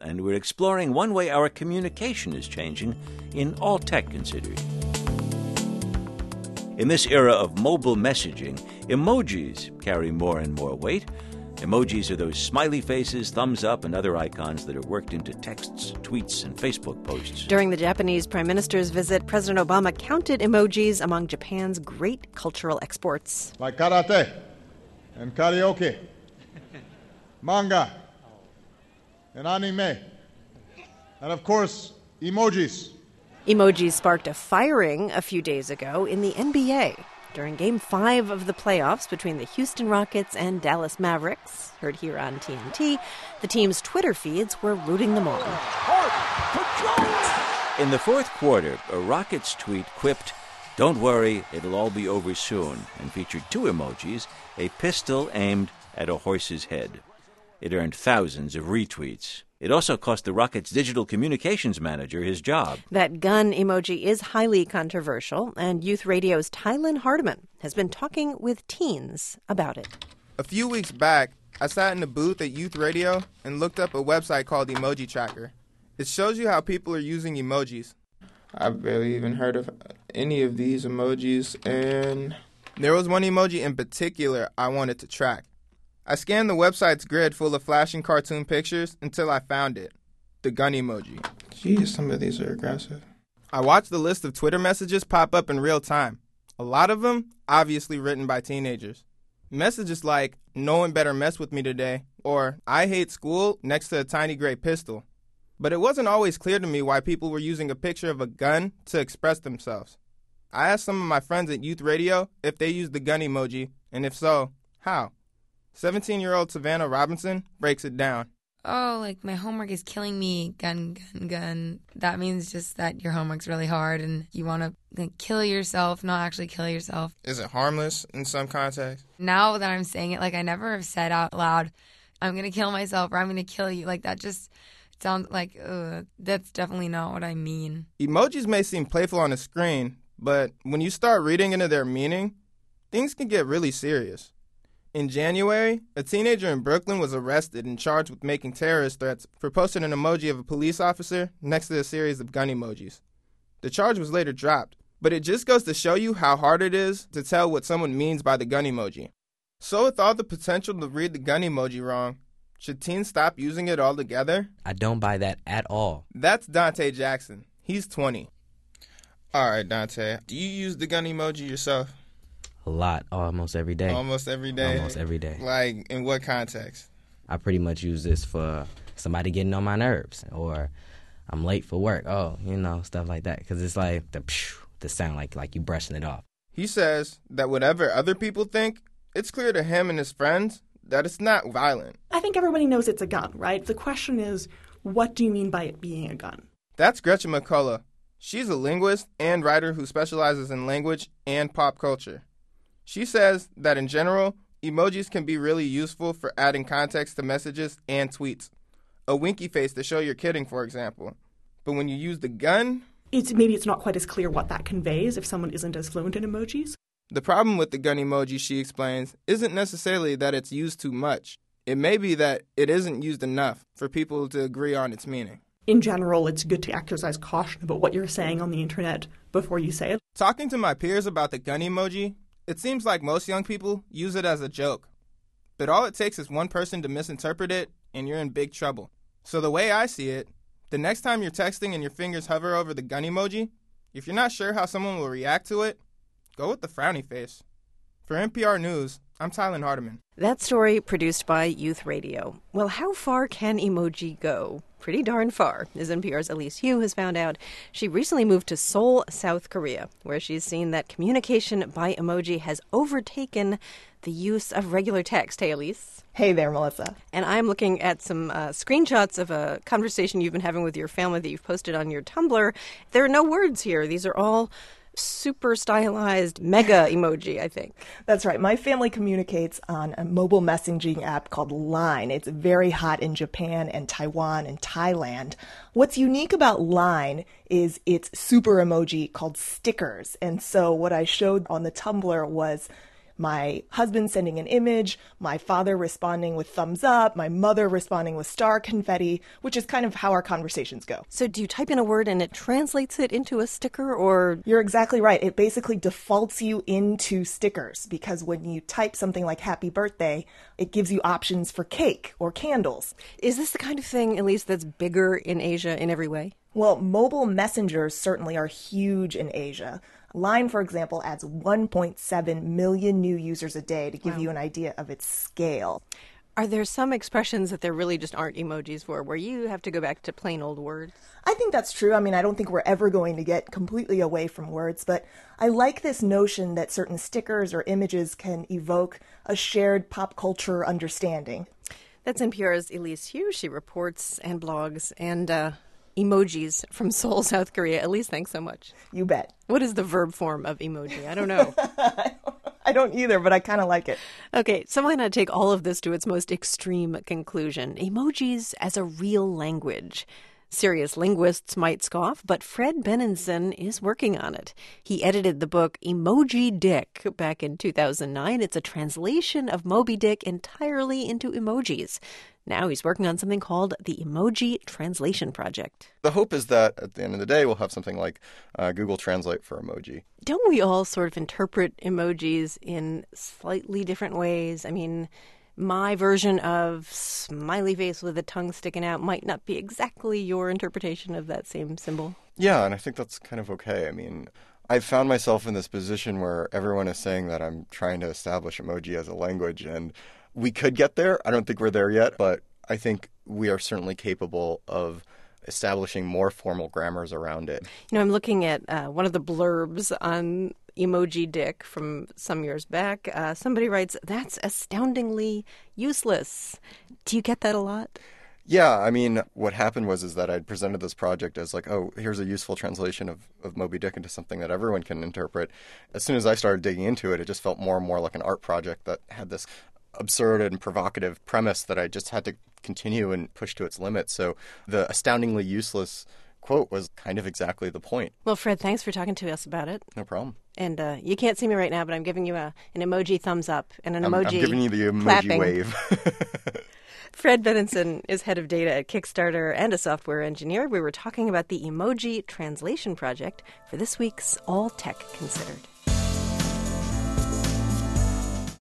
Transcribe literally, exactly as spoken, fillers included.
and we're exploring one way our communication is changing in all tech considered. In this era of mobile messaging, emojis carry more and more weight. Emojis are those smiley faces, thumbs up, and other icons that are worked into texts, tweets, and Facebook posts. During the Japanese Prime Minister's visit, President Obama counted emojis among Japan's great cultural exports. Like karate and karaoke, manga and anime, and of course, emojis. Emojis sparked a firing a few days ago in the N B A. During Game five of the playoffs between the Houston Rockets and Dallas Mavericks, heard here on T N T, the team's Twitter feeds were rooting them on. In the fourth quarter, a Rockets tweet quipped, "Don't worry, it'll all be over soon," and featured two emojis, a pistol aimed at a horse's head. It earned thousands of retweets. It also cost the Rockets' digital communications manager his job. That gun emoji is highly controversial, and Youth Radio's Tylen Hardiman has been talking with teens about it. A few weeks back, I sat in a booth at Youth Radio and looked up a website called Emoji Tracker. It shows you how people are using emojis. I've barely even heard of any of these emojis, and there was one emoji in particular I wanted to track. I scanned the website's grid full of flashing cartoon pictures until I found it, the gun emoji. Geez, some of these are aggressive. I watched the list of Twitter messages pop up in real time. A lot of them obviously written by teenagers. Messages like, "No one better mess with me today," or "I hate school," next to a tiny gray pistol. But it wasn't always clear to me why people were using a picture of a gun to express themselves. I asked some of my friends at Youth Radio if they used the gun emoji, and if so, how? seventeen-year-old Savannah Robinson breaks it down. Oh, like, my homework is killing me, gun, gun, gun. That means just that your homework's really hard and you want to like, kill yourself, not actually kill yourself. Is it harmless in some contexts? Now that I'm saying it, like, I never have said out loud, "I'm going to kill myself," or "I'm going to kill you." Like, that just sounds like, ugh, that's definitely not what I mean. Emojis may seem playful on the screen, but when you start reading into their meaning, things can get really serious. In January, a teenager in Brooklyn was arrested and charged with making terrorist threats for posting an emoji of a police officer next to a series of gun emojis. The charge was later dropped, but it just goes to show you how hard it is to tell what someone means by the gun emoji. So with all the potential to read the gun emoji wrong, should teens stop using it altogether? I don't buy that at all. That's Dante Jackson. He's twenty. All right, Dante, do you use the gun emoji yourself? A lot, almost every day. Almost every day? Almost every day. Like, in what context? I pretty much use this for somebody getting on my nerves, or I'm late for work. Oh, you know, stuff like that. Because it's like the phew, the sound like like you brushing it off. He says that whatever other people think, it's clear to him and his friends that it's not violent. I think everybody knows it's a gun, right? The question is, what do you mean by it being a gun? That's Gretchen McCullough. She's a linguist and writer who specializes in language and pop culture. She says that in general, emojis can be really useful for adding context to messages and tweets. A winky face to show you're kidding, for example. But when you use the gun... It's, maybe it's not quite as clear what that conveys if someone isn't as fluent in emojis. The problem with the gun emoji, she explains, isn't necessarily that it's used too much. It may be that it isn't used enough for people to agree on its meaning. In general, it's good to exercise caution about what you're saying on the internet before you say it. Talking to my peers about the gun emoji, it seems like most young people use it as a joke. But all it takes is one person to misinterpret it, and you're in big trouble. So the way I see it, the next time you're texting and your fingers hover over the gun emoji, if you're not sure how someone will react to it, go with the frowny face. For N P R News, I'm Tylen Hardiman. That story produced by Youth Radio. Well, how far can emoji go? Pretty darn far, as N P R's Elise Hu has found out. She recently moved to Seoul, South Korea, where she's seen that communication by emoji has overtaken the use of regular text. Hey, Elise. Hey there, Melissa. And I'm looking at some uh, screenshots of a conversation you've been having with your family that you've posted on your Tumblr. There are no words here. These are all super stylized mega emoji, I think. That's right. My family communicates on a mobile messaging app called Line. It's very hot in Japan and Taiwan and Thailand. What's unique about Line is its super emoji called stickers. And so what I showed on the Tumblr was my husband sending an image, my father responding with thumbs up, my mother responding with star confetti, which is kind of how our conversations go. So do you type in a word and it translates it into a sticker, or? You're exactly right. It basically defaults you into stickers because when you type something like happy birthday, it gives you options for cake or candles. Is this the kind of thing, at least, that's bigger in Asia in every way? Well, mobile messengers certainly are huge in Asia. Line, for example, adds one point seven million new users a day to give wow. you an idea of its scale. Are there some expressions that there really just aren't emojis for, where you have to go back to plain old words? I think that's true. I mean, I don't think we're ever going to get completely away from words, but I like this notion that certain stickers or images can evoke a shared pop culture understanding. That's N P R's Elise Hu. She reports and blogs and uh, emojis from Seoul, South Korea. Elise, thanks so much. You bet. What is the verb form of emoji? I don't know. I don't either, but I kind of like it. Okay, so why not take all of this to its most extreme conclusion? Emojis as a real language. Serious linguists might scoff, but Fred Benenson is working on it. He edited the book Emoji Dick back in two thousand nine. It's a translation of Moby Dick entirely into emojis. Now he's working on something called the Emoji Translation Project. The hope is that at the end of the day, we'll have something like uh, Google Translate for emoji. Don't we all sort of interpret emojis in slightly different ways? I mean, my version of smiley face with a tongue sticking out might not be exactly your interpretation of that same symbol. Yeah, and I think that's kind of okay. I mean, I've found myself in this position where everyone is saying that I'm trying to establish emoji as a language, and we could get there. I don't think we're there yet, but I think we are certainly capable of establishing more formal grammars around it. You know, I'm looking at uh, one of the blurbs on Emoji Dick from some years back. Uh, somebody writes, "That's astoundingly useless." Do you get that a lot? Yeah, I mean, what happened was is that I'd presented this project as like, oh, here's a useful translation of, of Moby Dick into something that everyone can interpret. As soon as I started digging into it, it just felt more and more like an art project that had this absurd and provocative premise that I just had to continue and push to its limits. So the astoundingly useless quote was kind of exactly the point. Well, Fred, thanks for talking to us about it. No problem. And uh, you can't see me right now, but I'm giving you a, an emoji thumbs up and an I'm, emoji I'm giving you the emoji clapping. wave. Fred Benenson is head of data at Kickstarter and a software engineer. We were talking about the Emoji Translation Project for this week's All Tech Considered.